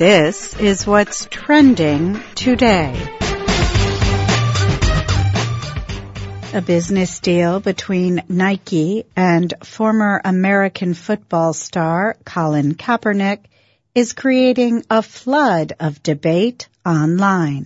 This is what's trending today. A business deal between Nike and former American football star Colin Kaepernick is creating a flood of debate online.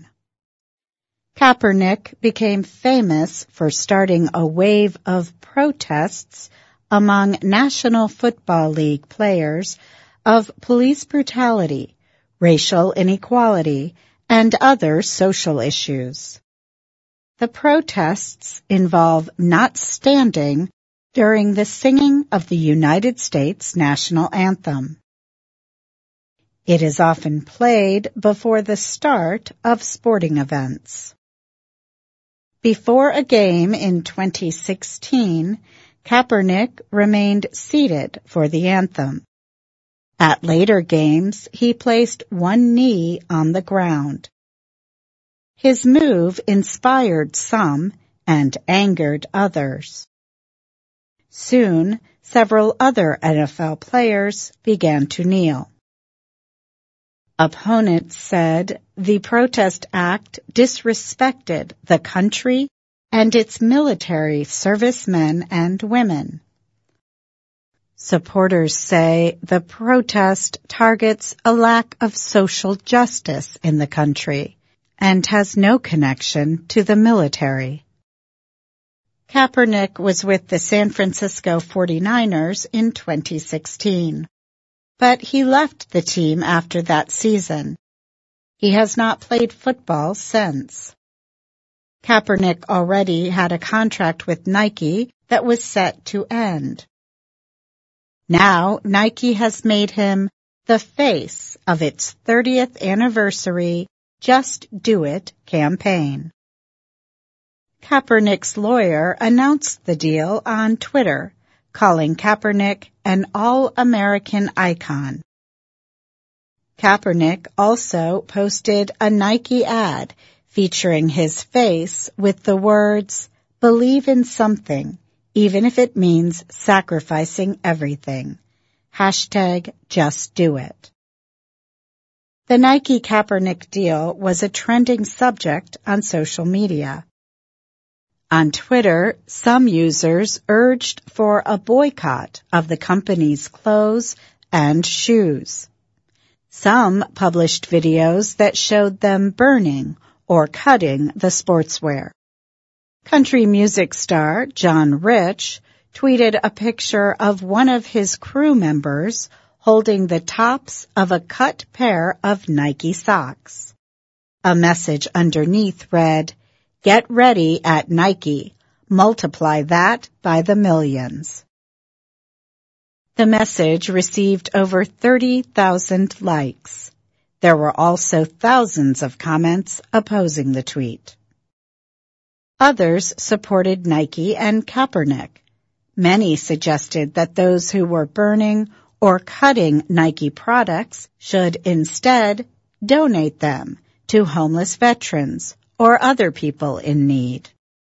Kaepernick became famous for starting a wave of protests among National Football League players of police brutality, racial inequality, and other social issues. The protests involve not standing during the singing of the United States national anthem. It is often played before the start of sporting events. Before a game in 2016, Kaepernick remained seated for the anthem. At later games, he placed one knee on the ground. His move inspired some and angered others. Soon, several other NFL players began to kneel. Opponents said the protest act disrespected the country and its military servicemen and women. Supporters say the protest targets a lack of social justice in the country and has no connection to the military. Kaepernick was with the San Francisco 49ers in 2016, but he left the team after that season. He has not played football since. Kaepernick already had a contract with Nike that was set to end. Now, Nike has made him the face of its 30th anniversary Just Do It campaign. Kaepernick's lawyer announced the deal on Twitter, calling Kaepernick an all-American icon. Kaepernick also posted a Nike ad featuring his face with the words, "Believe in something, even if it means sacrificing everything. #JustDoIt." The Nike-Kaepernick deal was a trending subject on social media. On Twitter, some users urged for a boycott of the company's clothes and shoes. Some published videos that showed them burning or cutting the sportswear. Country music star John Rich tweeted a picture of one of his crew members holding the tops of a cut pair of Nike socks. A message underneath read, "Get ready at Nike. Multiply that by the millions." The message received over 30,000 likes. There were also thousands of comments opposing the tweet. Others supported Nike and Kaepernick. Many suggested that those who were burning or cutting Nike products should instead donate them to homeless veterans or other people in need.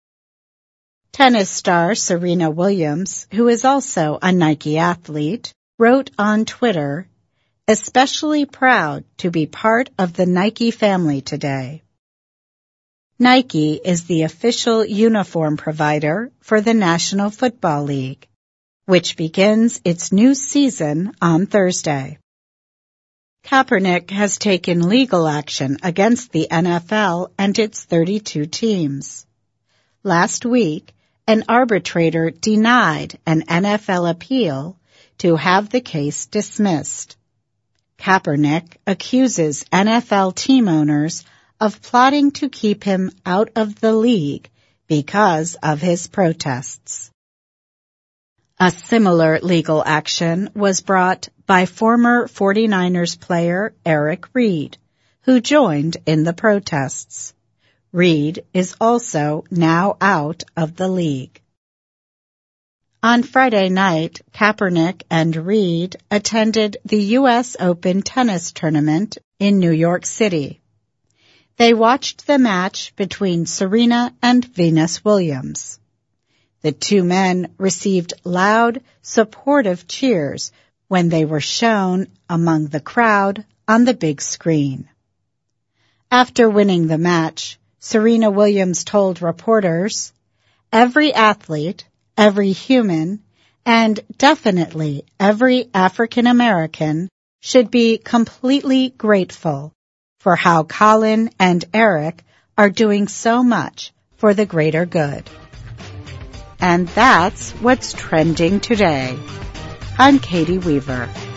Tennis star Serena Williams, who is also a Nike athlete, wrote on Twitter, "Especially proud to be part of the Nike family today." Nike is the official uniform provider for the National Football League, which begins its new season on Thursday. Kaepernick has taken legal action against the NFL and its 32 teams. Last week, an arbitrator denied an NFL appeal to have the case dismissed. Kaepernick accuses NFL team owners of plotting to keep him out of the league because of his protests. A similar legal action was brought by former 49ers player Eric Reid, who joined in the protests. Reid is also now out of the league. On Friday night, Kaepernick and Reid attended the U.S. Open tennis tournament in New York City. They watched the match between Serena and Venus Williams. The two men received loud, supportive cheers when they were shown among the crowd on the big screen. After winning the match, Serena Williams told reporters, "Every athlete, every human, and definitely every African American should be completely grateful for how Colin and Eric are doing so much for the greater good." And that's what's trending today. I'm Katie Weaver.